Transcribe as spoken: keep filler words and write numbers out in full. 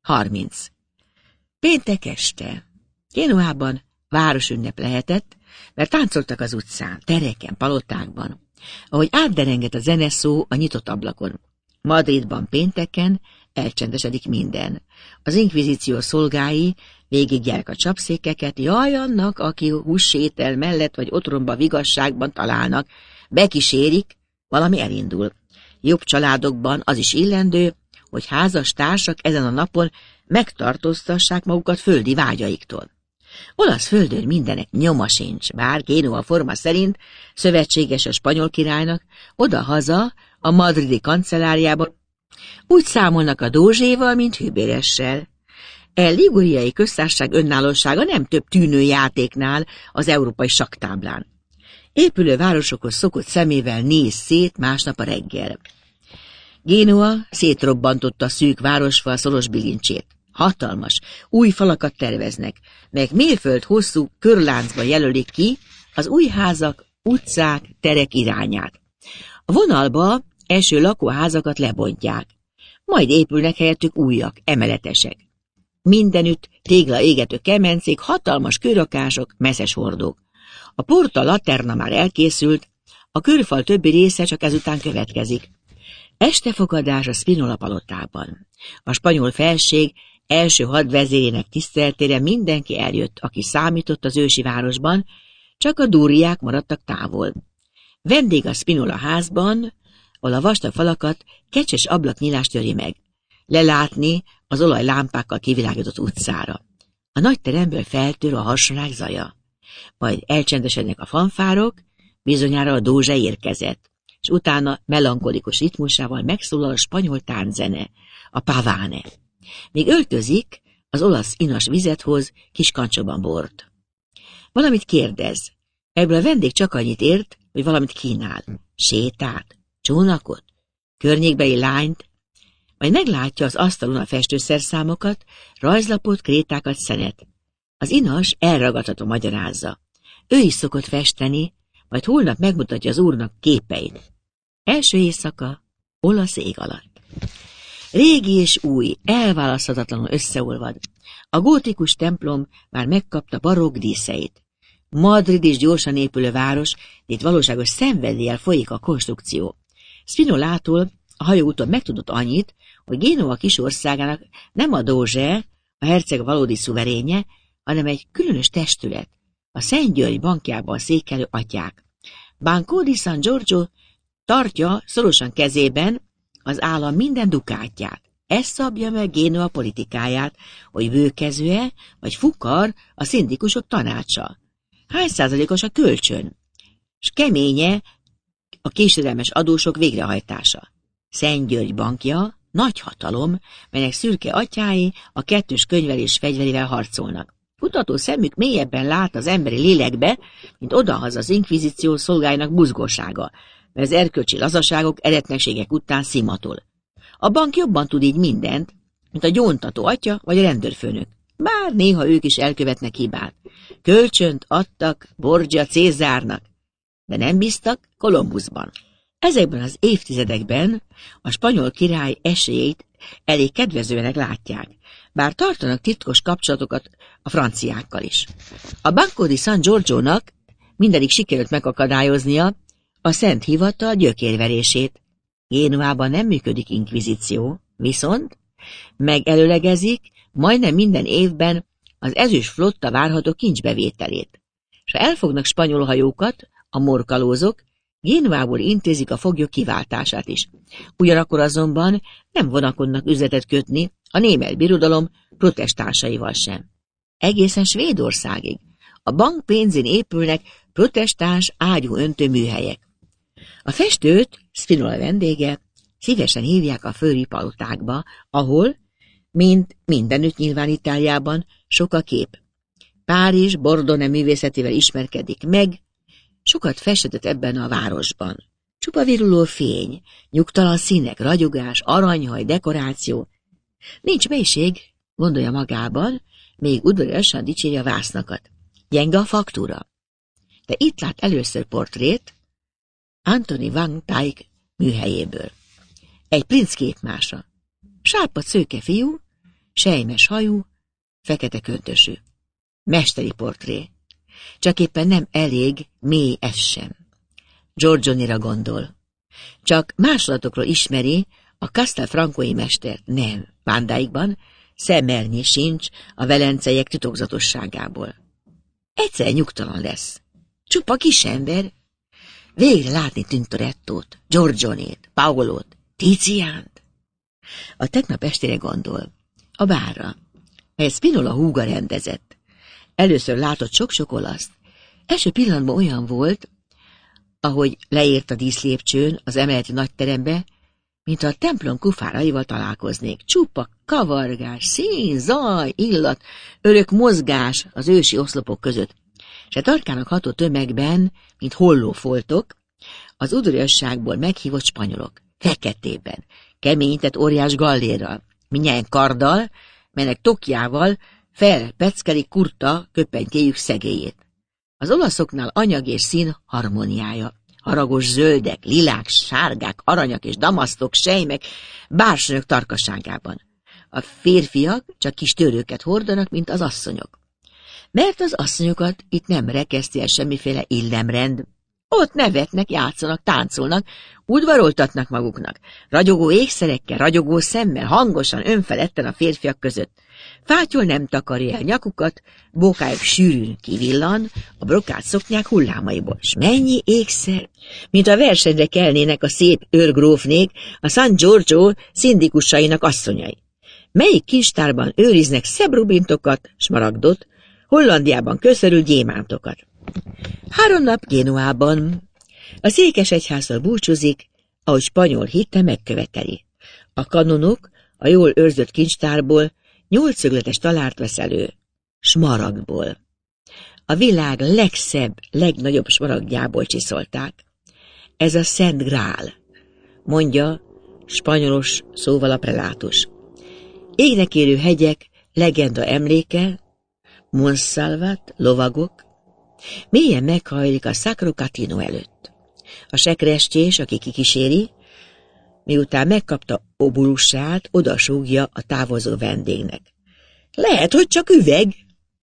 harminc. Péntek este. Génuában városünnep lehetett, mert táncoltak az utcán, tereken, palotákban, ahogy átderengett a zeneszó a nyitott ablakon. Madridban pénteken elcsendesedik minden. Az inkvizíció szolgái végiggyák a csapszékeket, jaj annak, aki hússétel mellett vagy otromba vigasságban találnak, bekísérik, valami elindul. Jobb családokban az is illendő, hogy házas társak ezen a napon megtartóztassák magukat földi vágyaiktól. Olasz földön mindenek nyoma sincs, bár Génua forma szerint szövetséges a spanyol királynak, oda-haza a madridi kancelláriában úgy számolnak a dózséval, mint hűbéressel. E liguriai köztársaság önállósága nem több tűnőjátéknál az európai sakktáblán. Épülő városokhoz szokott szemével néz szét másnap a reggel. Génua szétrobbantotta a szűk városfal szoros bilincsét. Hatalmas, új falakat terveznek, melyek mérföld hosszú körláncba jelölik ki az új házak, utcák, terek irányát. A vonalba első lakóházakat lebontják, majd épülnek helyettük újak, emeletesek. Mindenütt tégla égető kemencék, hatalmas kőrakások, messzes hordók. A Porta Laterna már elkészült, a körfal többi része csak ezután következik. Estefogadás a Spinola palotában. A spanyol felség első hadvezérének tiszteletére mindenki eljött, aki számított az ősi városban, csak a durriák maradtak távol. Vendég a Spinola házban, ahol a vastag falakat kecses ablaknyílás töri meg. Lelátni az olajlámpákkal kivilágított utcára. A nagy teremből feltör a harsonák zaja. Majd elcsendesednek a fanfárok, bizonyára a dózse érkezett, és utána melankolikus ritmusával megszólal a spanyol tánczene, a paváne. Még öltözik, az olasz inas vizet hoz, kis kancsóban bort. Valamit kérdez. Ebből a vendég csak annyit ért, hogy valamit kínál. Sétát, csónakot, környékbeli lányt, majd meglátja az asztalon a festőszerszámokat, rajzlapot, krétákat, szenet. Az inas elragadható magyarázza. Ő is szokott festeni, majd holnap megmutatja az úrnak képeit. Első éjszaka, olasz ég alatt. Régi és új, elválaszthatatlanul összeolvad. A gótikus templom már megkapta barokk díszeit. Madrid is gyorsan épülő város, de itt valóságos szenvedéllyel folyik a konstrukció. Spinolától a hajóúton megtudott annyit, hogy Génua kisországának nem a dózse, a herceg valódi szuverénye, hanem egy különös testület, a Szent György bankjában székelő atyák. Banco di San Giorgio tartja szorosan kezében az állam minden dukátját. Ez szabja meg Génua politikáját, hogy bőkező-e vagy fukar a szindikusok tanácsa. Hány százalékos a kölcsön, s keménye a késedelmes adósok végrehajtása. Szent György bankja nagy hatalom, melynek szürke atyái a kettős könyvelés fegyverével harcolnak. Kutató szemük mélyebben lát az emberi lélekbe, mint odahaz az inkvizíció szolgáinak buzgósága, mert az erkölcsi lazaságok eretnekségek után szimatol. A bank jobban tud így mindent, mint a gyóntató atya vagy a rendőrfőnök, bár néha ők is elkövetnek hibát. Kölcsönt adtak Borgia Cézárnak, de nem bíztak Kolumbuszban. Ezekben az évtizedekben a spanyol király esélyeit elég kedvezőnek látják, bár tartanak titkos kapcsolatokat a franciákkal is. A Banco di San Giorgio-nak minderig sikerült megakadályoznia a Szent Hivatal gyökérverését. Génuában nem működik inkvizíció, viszont megelőlegezik majdnem minden évben az ezüst flotta várható kincsbevételét. S ha elfognak spanyol hajókat, a morkalózok Génuából intézik a foglyok kiváltását is. Ugyanakkor azonban nem vonakodnak üzletet kötni a német birodalom protestánsaival sem. Egészen Svédországig a bank pénzén épülnek protestáns ágyú öntő műhelyek. A festőt, Spinola vendége, szívesen hívják a földi palotákba, ahol, mint mindenütt nyilván Itáliában, sok a kép. Párizs Bordone művészetével ismerkedik meg, sokat festett ebben a városban. Csupa viruló fény, nyugtalan színek, ragyogás, aranyhaj, dekoráció. Nincs melység, gondolja magában, még udvariasan dicséri a vásznakat. Gyenge a faktúra. De itt lát először portrét Anthony van Dyck műhelyéből. Egy princ képmása. Sárpa szőke fiú, selymes hajú, fekete köntösű. Mesteri portré. Csak éppen nem elég mély ez sem. Giorgionira gondol. Csak másolatokról ismeri a Castelfrancoi mestert. Nem, bándáikban szemernyi sincs a velenceiek titokzatosságából. Egyszer nyugtalan lesz. Csupa kisember. Végre látni Tintorettót, Giorgionét, Paolót, Tiziánt. A tegnap estére gondol. A bárra, mely Spinola húga rendezett. Először látott sok-sok olaszt. Első pillanatban olyan volt, ahogy leért a díszlépcsőn az emeleti nagyterembe, mint a templom kufáraival találkoznék. Csupa kavargás, szín, zaj, illat, örök mozgás az ősi oszlopok között, és a tarkának ható tömegben, mint hollófoltok, az udvariasságból meghívott spanyolok, feketében, keményített óriás gallérral, mindjárt karddal, melynek tokjával felpeckelik kurta köpenykéjük szegélyét. Az olaszoknál anyag és szín harmóniája, haragos zöldek, lilák, sárgák, aranyak és damasztok, sejmek, bársonyok tarkaságában. A férfiak csak kis törőket hordanak, mint az asszonyok. Mert az asszonyokat itt nem rekeszti el semmiféle illemrend. Ott nevetnek, játszanak, táncolnak, udvaroltatnak maguknak, ragyogó ékszerekkel, ragyogó szemmel, hangosan, önfeledten a férfiak között. Fátyol nem takarja el nyakukat, bókájuk sűrűn kivillan a brokált szoknyák hullámaiból. S mennyi ékszer, mint a versenyre kelnének a szép őrgrófnék, a San Giorgio szindikusainak asszonyai. Melyik kincstárban őriznek szebb rubintokat, smaragdot, Hollandiában köszörült gyémántokat. Három nap Génuában. A székesegyháztól búcsúzik, ahogy spanyol hitte megköveteli. A kanonok a jól őrzött kincstárból nyolcszögletes talárt vesz elő, smaragdból. A világ legszebb, legnagyobb smaragdjából csiszolták. Ez a Szent Grál, mondja spanyolos szóval a prelátus. Égnek érő hegyek, legenda emléke, Monsalvat, lovagok, mélyen meghajlik a Sacro Catino előtt. A sekrestyés, aki kikíséri, miután megkapta obulusát, odasúgja a távozó vendégnek. Lehet, hogy csak üveg,